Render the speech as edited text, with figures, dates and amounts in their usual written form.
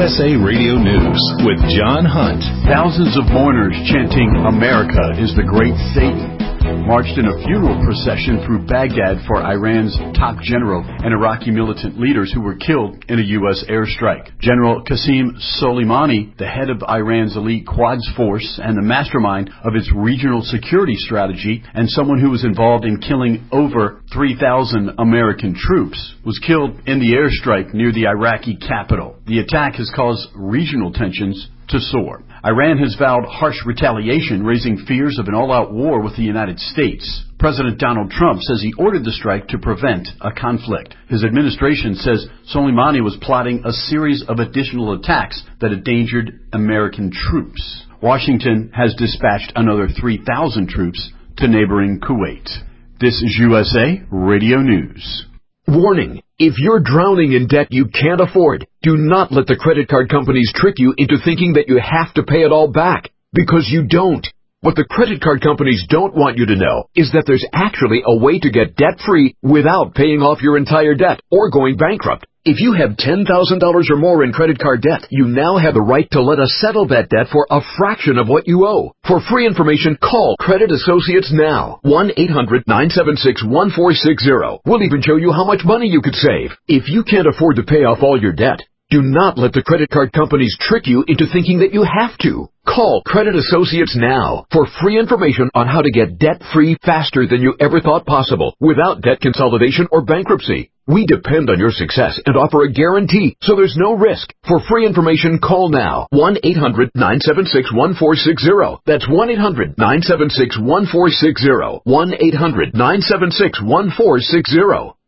USA Radio News with John Hunt. Thousands of mourners chanting, "America is the great Satan," marched in a funeral procession through Baghdad for Iran's top general and Iraqi militant leaders who were killed in a U.S. airstrike. General Qasem Soleimani, the head of Iran's elite Quds force and the mastermind of its regional security strategy, and someone who was involved in killing over 3,000 American troops, was killed in the airstrike near the Iraqi capital. The attack has caused regional tensions to soar. Iran has vowed harsh retaliation, raising fears of an all-out war with the United States. President Donald Trump says he ordered the strike to prevent a conflict. His administration says Soleimani was plotting a series of additional attacks that endangered American troops. Washington has dispatched another 3,000 troops to neighboring Kuwait. This is USA Radio News. Warning. If you're drowning in debt you can't afford, do not let the credit card companies trick you into thinking that you have to pay it all back, because you don't. What the credit card companies don't want you to know is that there's actually a way to get debt-free without paying off your entire debt or going bankrupt. If you have $10,000 or more in credit card debt, you now have the right to let us settle that debt for a fraction of what you owe. For free information, call Credit Associates now. 1-800-976-1460. We'll even show you how much money you could save. If you can't afford to pay off all your debt, do not let the credit card companies trick you into thinking that you have to. Call Credit Associates now for free information on how to get debt-free faster than you ever thought possible without debt consolidation or bankruptcy. We depend on your success and offer a guarantee, so there's no risk. For free information, call now. 1-800-976-1460. That's 1-800-976-1460. 1-800-976-1460.